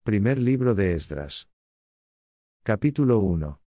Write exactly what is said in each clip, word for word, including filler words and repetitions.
Primer libro de Esdras. Capítulo uno.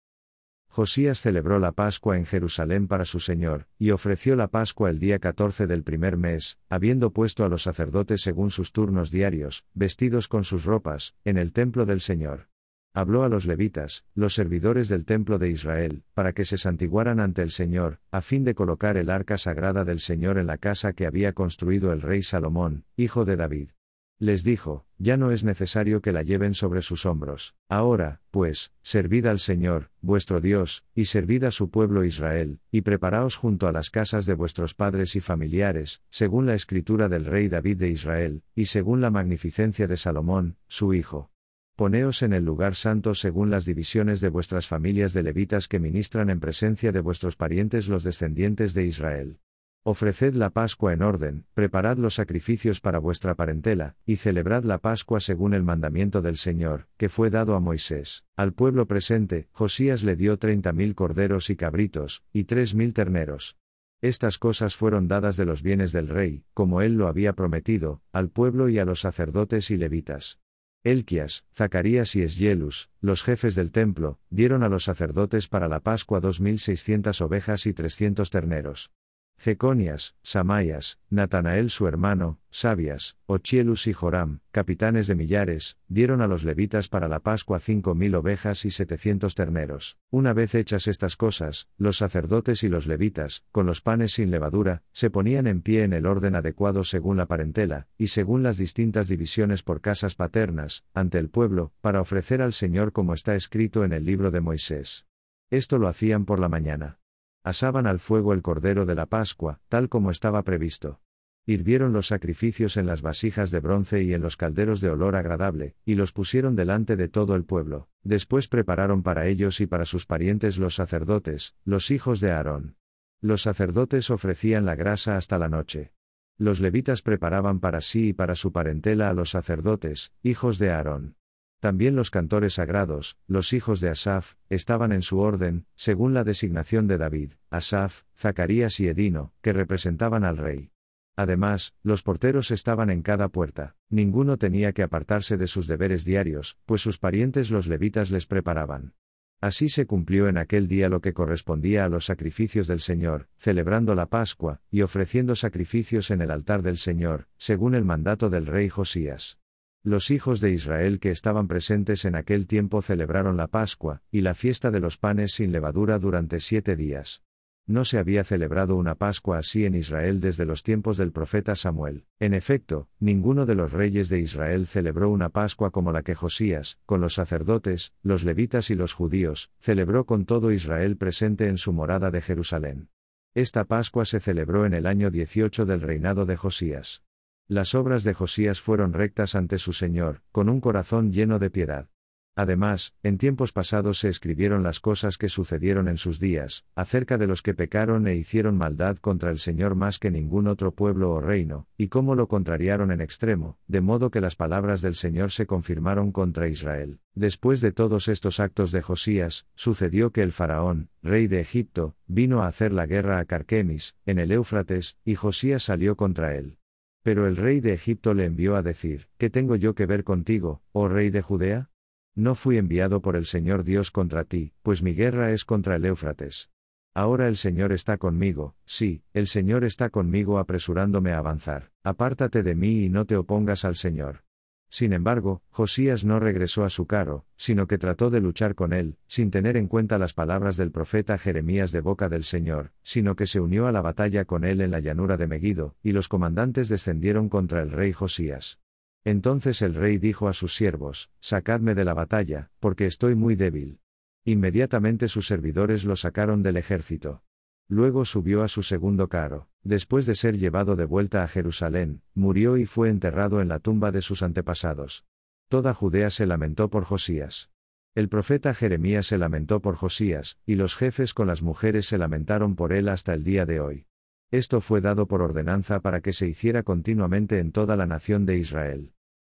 Josías celebró la Pascua en Jerusalén para su Señor, y ofreció la Pascua el día catorce del primer mes, habiendo puesto a los sacerdotes según sus turnos diarios, vestidos con sus ropas, en el templo del Señor. Habló a los levitas, los servidores del templo de Israel, para que se santiguaran ante el Señor, a fin de colocar el arca sagrada del Señor en la casa que había construido el rey Salomón, hijo de David. Les dijo, ya no es necesario que la lleven sobre sus hombros. Ahora, pues, servid al Señor, vuestro Dios, y servid a su pueblo Israel, y preparaos junto a las casas de vuestros padres y familiares, según la escritura del rey David de Israel, y según la magnificencia de Salomón, su hijo. Poneos en el lugar santo según las divisiones de vuestras familias de levitas que ministran en presencia de vuestros parientes los descendientes de Israel. Ofreced la Pascua en orden, preparad los sacrificios para vuestra parentela, y celebrad la Pascua según el mandamiento del Señor, que fue dado a Moisés. Al pueblo presente, Josías le dio treinta mil corderos y cabritos, y tres mil terneros. Estas cosas fueron dadas de los bienes del rey, como él lo había prometido, al pueblo y a los sacerdotes y levitas. Elquías, Zacarías y Esyelus, los jefes del templo, dieron a los sacerdotes para la Pascua dos mil seiscientas ovejas y trescientos terneros. Jeconías, Samaías, Natanael su hermano, Sabias, Ochielus y Joram, capitanes de millares, dieron a los levitas para la Pascua cinco mil ovejas y setecientos terneros. Una vez hechas estas cosas, los sacerdotes y los levitas, con los panes sin levadura, se ponían en pie en el orden adecuado según la parentela, y según las distintas divisiones por casas paternas, ante el pueblo, para ofrecer al Señor como está escrito en el libro de Moisés. Esto lo hacían por la mañana. Asaban al fuego el cordero de la Pascua, tal como estaba previsto. Hirvieron los sacrificios en las vasijas de bronce y en los calderos de olor agradable, y los pusieron delante de todo el pueblo. Después prepararon para ellos y para sus parientes los sacerdotes, los hijos de Aarón. Los sacerdotes ofrecían la grasa hasta la noche. Los levitas preparaban para sí y para su parentela a los sacerdotes, hijos de Aarón. También los cantores sagrados, los hijos de Asaf, estaban en su orden, según la designación de David, Asaf, Zacarías y Edino, que representaban al rey. Además, los porteros estaban en cada puerta. Ninguno tenía que apartarse de sus deberes diarios, pues sus parientes los levitas les preparaban. Así se cumplió en aquel día lo que correspondía a los sacrificios del Señor, celebrando la Pascua, y ofreciendo sacrificios en el altar del Señor, según el mandato del rey Josías. Los hijos de Israel que estaban presentes en aquel tiempo celebraron la Pascua, y la fiesta de los panes sin levadura durante siete días. No se había celebrado una Pascua así en Israel desde los tiempos del profeta Samuel. En efecto, ninguno de los reyes de Israel celebró una Pascua como la que Josías, con los sacerdotes, los levitas y los judíos, celebró con todo Israel presente en su morada de Jerusalén. Esta Pascua se celebró en el año dieciocho del reinado de Josías. Las obras de Josías fueron rectas ante su Señor, con un corazón lleno de piedad. Además, en tiempos pasados se escribieron las cosas que sucedieron en sus días, acerca de los que pecaron e hicieron maldad contra el Señor más que ningún otro pueblo o reino, y cómo lo contrariaron en extremo, de modo que las palabras del Señor se confirmaron contra Israel. Después de todos estos actos de Josías, sucedió que el faraón, rey de Egipto, vino a hacer la guerra a Carquemis, en el Éufrates, y Josías salió contra él. Pero el rey de Egipto le envió a decir, ¿qué tengo yo que ver contigo, oh rey de Judea? No fui enviado por el Señor Dios contra ti, pues mi guerra es contra el Éufrates. Ahora el Señor está conmigo, sí, el Señor está conmigo apresurándome a avanzar. Apártate de mí y no te opongas al Señor. Sin embargo, Josías no regresó a su carro, sino que trató de luchar con él, sin tener en cuenta las palabras del profeta Jeremías de boca del Señor, sino que se unió a la batalla con él en la llanura de Megido, y los comandantes descendieron contra el rey Josías. Entonces el rey dijo a sus siervos, sacadme de la batalla, porque estoy muy débil. Inmediatamente sus servidores lo sacaron del ejército. Luego subió a su segundo carro. Después de ser llevado de vuelta a Jerusalén, murió y fue enterrado en la tumba de sus antepasados. Toda Judea se lamentó por Josías. El profeta Jeremías se lamentó por Josías, y los jefes con las mujeres se lamentaron por él hasta el día de hoy. Esto fue dado por ordenanza para que se hiciera continuamente en toda la nación de Israel.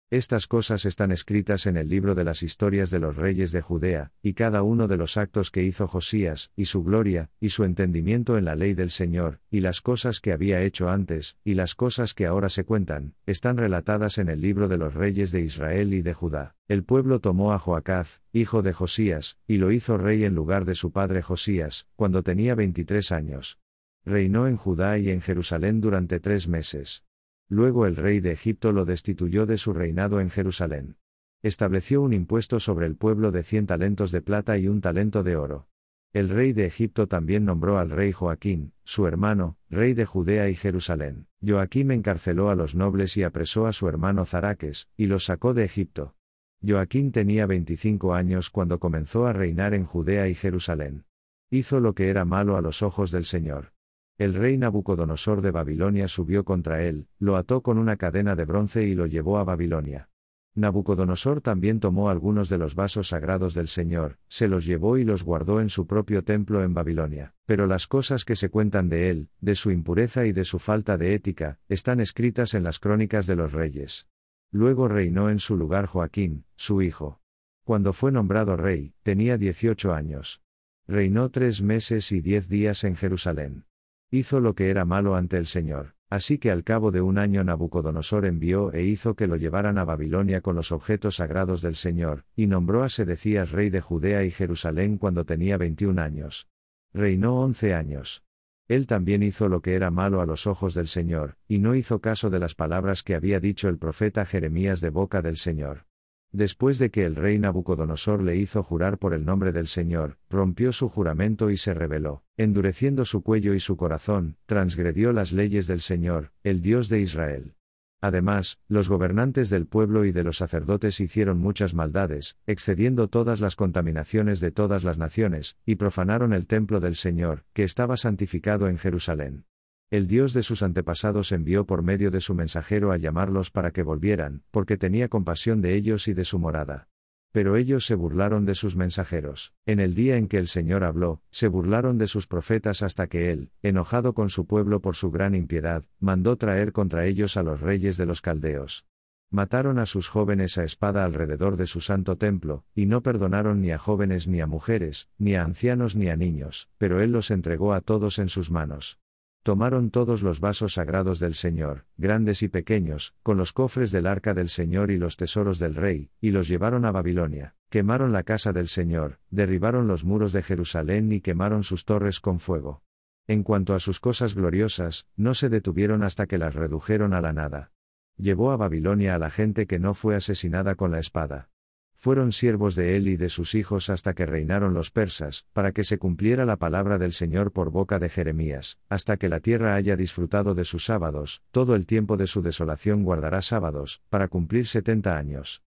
Estas cosas están escritas en el libro de las historias de los reyes de Judea, y cada uno de los actos que hizo Josías, y su gloria, y su entendimiento en la ley del Señor, y las cosas que había hecho antes, y las cosas que ahora se cuentan, están relatadas en el libro de los reyes de Israel y de Judá. El pueblo tomó a Joacaz, hijo de Josías, y lo hizo rey en lugar de su padre Josías, cuando tenía veintitrés años. Reinó en Judá y en Jerusalén durante tres meses. Luego el rey de Egipto lo destituyó de su reinado en Jerusalén. Estableció un impuesto sobre el pueblo de cien talentos de plata y un talento de oro. El rey de Egipto también nombró al rey Joaquín, su hermano, rey de Judea y Jerusalén. Joaquín encarceló a los nobles y apresó a su hermano Zaraques, y los sacó de Egipto. Joaquín tenía veinticinco años cuando comenzó a reinar en Judea y Jerusalén. Hizo lo que era malo a los ojos del Señor. El rey Nabucodonosor de Babilonia subió contra él, lo ató con una cadena de bronce y lo llevó a Babilonia. Nabucodonosor también tomó algunos de los vasos sagrados del Señor, se los llevó y los guardó en su propio templo en Babilonia. Pero las cosas que se cuentan de él, de su impureza y de su falta de ética, están escritas en las crónicas de los reyes. Luego reinó en su lugar Joaquín, su hijo. Cuando fue nombrado rey, tenía dieciocho años. Reinó tres meses y diez días en Jerusalén. Hizo lo que era malo ante el Señor, así que al cabo de un año Nabucodonosor envió e hizo que lo llevaran a Babilonia con los objetos sagrados del Señor, y nombró a Sedecías rey de Judea y Jerusalén cuando tenía veintiún años. Reinó once años. Él también hizo lo que era malo a los ojos del Señor, y no hizo caso de las palabras que había dicho el profeta Jeremías de boca del Señor. Después de que el rey Nabucodonosor le hizo jurar por el nombre del Señor, rompió su juramento y se rebeló, endureciendo su cuello y su corazón, transgredió las leyes del Señor, el Dios de Israel. Además, los gobernantes del pueblo y de los sacerdotes hicieron muchas maldades, excediendo todas las contaminaciones de todas las naciones, y profanaron el templo del Señor, que estaba santificado en Jerusalén. El Dios de sus antepasados envió por medio de su mensajero a llamarlos para que volvieran, porque tenía compasión de ellos y de su morada. Pero ellos se burlaron de sus mensajeros. En el día en que el Señor habló, se burlaron de sus profetas hasta que él, enojado con su pueblo por su gran impiedad, mandó traer contra ellos a los reyes de los caldeos. Mataron a sus jóvenes a espada alrededor de su santo templo, y no perdonaron ni a jóvenes ni a mujeres, ni a ancianos ni a niños, pero él los entregó a todos en sus manos. Tomaron todos los vasos sagrados del Señor, grandes y pequeños, con los cofres del arca del Señor y los tesoros del rey, y los llevaron a Babilonia. Quemaron la casa del Señor, derribaron los muros de Jerusalén y quemaron sus torres con fuego. En cuanto a sus cosas gloriosas, no se detuvieron hasta que las redujeron a la nada. Llevó a Babilonia a la gente que no fue asesinada con la espada. Fueron siervos de él y de sus hijos hasta que reinaron los persas, para que se cumpliera la palabra del Señor por boca de Jeremías, hasta que la tierra haya disfrutado de sus sábados, todo el tiempo de su desolación guardará sábados, para cumplir setenta años.